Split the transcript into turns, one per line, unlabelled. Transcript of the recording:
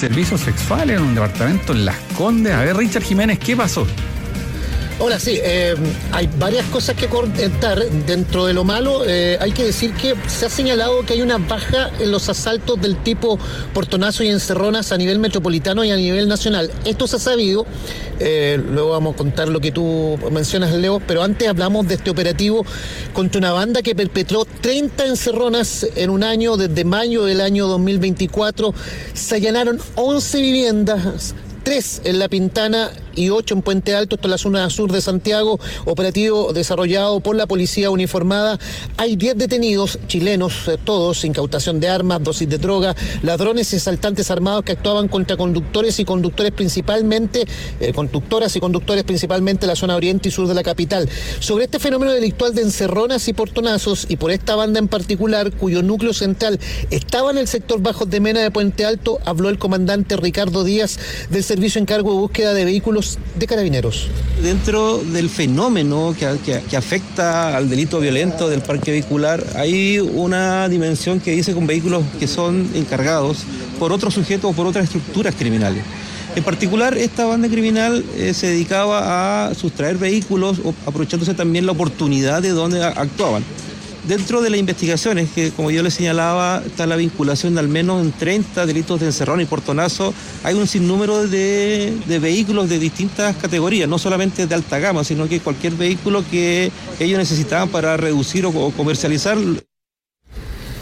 servicio sexual en un departamento en Las Condes. A ver, Richard Jiménez, ¿qué pasó?
Ahora sí, hay varias cosas que comentar. Dentro de lo malo, hay que decir que se ha señalado que hay una baja en los asaltos del tipo portonazos y encerronas a nivel metropolitano y a nivel nacional. Esto se ha sabido, luego vamos a contar lo que tú mencionas, Leo, pero antes hablamos de este operativo contra una banda que perpetró 30 encerronas en un año, desde mayo del año 2024. Se allanaron 11 viviendas, 3 en La Pintana y 8 en Puente Alto, esto es la zona sur de Santiago, operativo desarrollado por la policía uniformada. Hay 10 detenidos chilenos, todos, incautación de armas, dosis de droga, ladrones y asaltantes armados que actuaban contra conductores y conductores principalmente, conductoras y conductores principalmente en la zona oriente y sur de la capital. Sobre este fenómeno delictual de encerronas y portonazos, y por esta banda en particular, cuyo núcleo central estaba en el sector Bajos de Mena de Puente Alto, habló el comandante Ricardo Díaz del Servicio Encargo de Búsqueda de Vehículos de Carabineros.
Dentro del fenómeno que afecta al delito violento del parque vehicular, hay una dimensión que dice con vehículos que son encargados por otros sujetos o por otras estructuras criminales. En particular, esta banda criminal se dedicaba a sustraer vehículos, aprovechándose también la oportunidad de donde actuaban. Dentro de las investigaciones, que como yo les señalaba, está la vinculación de al menos en 30 delitos de encerrón y portonazo. Hay un sinnúmero de vehículos de distintas categorías, no solamente de alta gama, sino que cualquier vehículo que ellos necesitaban para reducir o comercializar.